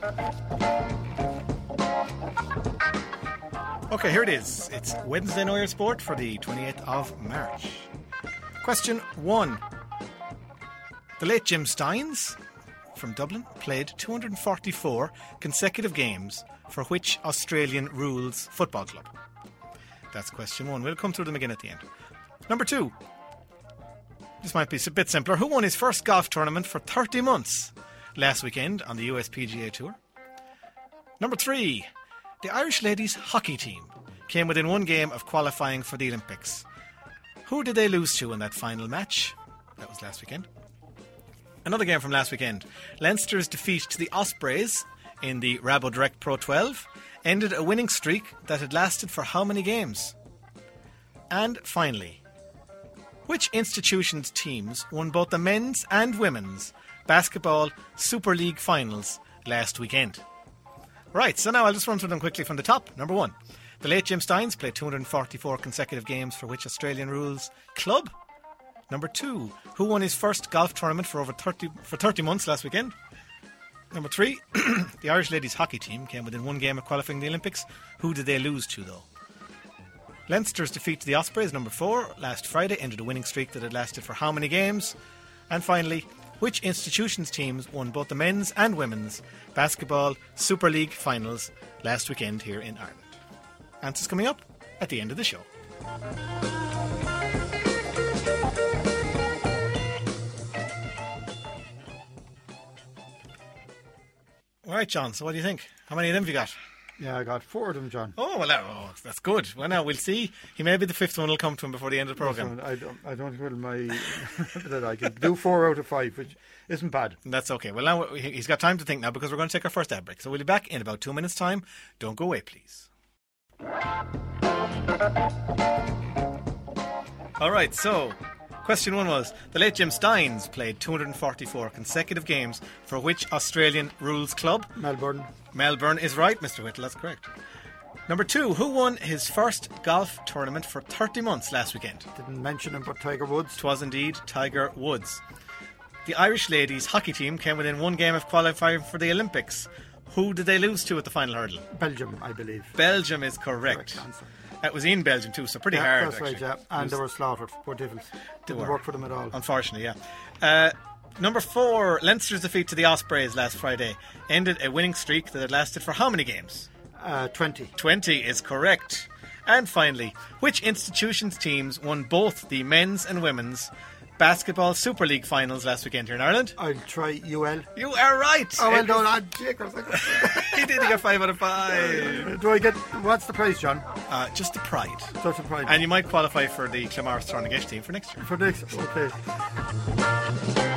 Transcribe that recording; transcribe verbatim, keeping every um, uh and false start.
Okay, here it is. It's Wednesday Know Your Sport for the twenty-eighth of March. Question one. The late Jim Steins from Dublin played two hundred forty-four consecutive games for which Australian rules football club? That's question one. We'll come through them again at the end. Number two. This might be a bit simpler. Who won his first golf tournament for thirty months last weekend on the U S P G A Tour? Number three. The Irish ladies hockey team came within one game of qualifying for the Olympics. Who did they lose to in that final match? That was last weekend. Another game from last weekend. Leinster's defeat to the Ospreys in the Rabo Direct Pro twelve ended a winning streak that had lasted for how many games? And finally, which institution's teams won both the men's and women's basketball Super League finals last weekend? Right, so now I'll just run through them quickly from the top. Number one, the late Jim Steins played two hundred forty-four consecutive games for which Australian rules club? Number two, who won his first golf tournament for over thirty for thirty months last weekend? Number three, the Irish ladies hockey team came within one game of qualifying the Olympics. Who did they lose to, though? Leinster's defeat to the Ospreys, number four, last Friday ended a winning streak that had lasted for how many games? And finally, which institution's teams won both the men's and women's basketball Super League finals last weekend here in Ireland? Answers coming up at the end of the show. All right, John, so what do you think? How many of them have you got? Yeah, I got four of them, John. Oh, well, oh, that's good. Well, now we'll see. He may be the fifth one will come to him before the end of the programme. I don't, I don't feel my that I can do four out of five, which isn't bad. That's okay. Well, now he's got time to think now because we're going to take our first ad break. So we'll be back in about two minutes' time. Don't go away, please. All right, so question one was, the late Jim Steins played two hundred forty-four consecutive games for which Australian rules club? Melbourne. Melbourne is right, Mister Whittle, that's correct. Number two, who won his first golf tournament for thirty months last weekend? Didn't mention him, but Tiger Woods. It was indeed Tiger Woods. The Irish ladies hockey team came within one game of qualifying for the Olympics. Who did they lose to at the final hurdle? Belgium, I believe. Belgium is correct. Correct answer. That was in Belgium too, so pretty yeah, hard. That's actually. right, yeah. And they were slaughtered, poor devils. Didn't were. work for them at all. Unfortunately, yeah. Uh, number four, Leinster's defeat to the Ospreys last Friday ended a winning streak that had lasted for how many games? Uh, twenty. twenty is correct. And finally, which institution's teams won both the men's and women's basketball Super League finals last weekend here in Ireland? I'll try U L. You are right. Oh, well done, lad. Jacobs. He did. He got five out of five. Do I get, what's the prize, John? Uh, just the pride. Just the prize. And you might qualify for the Clamars Tornagesh team for next year. For next, okay.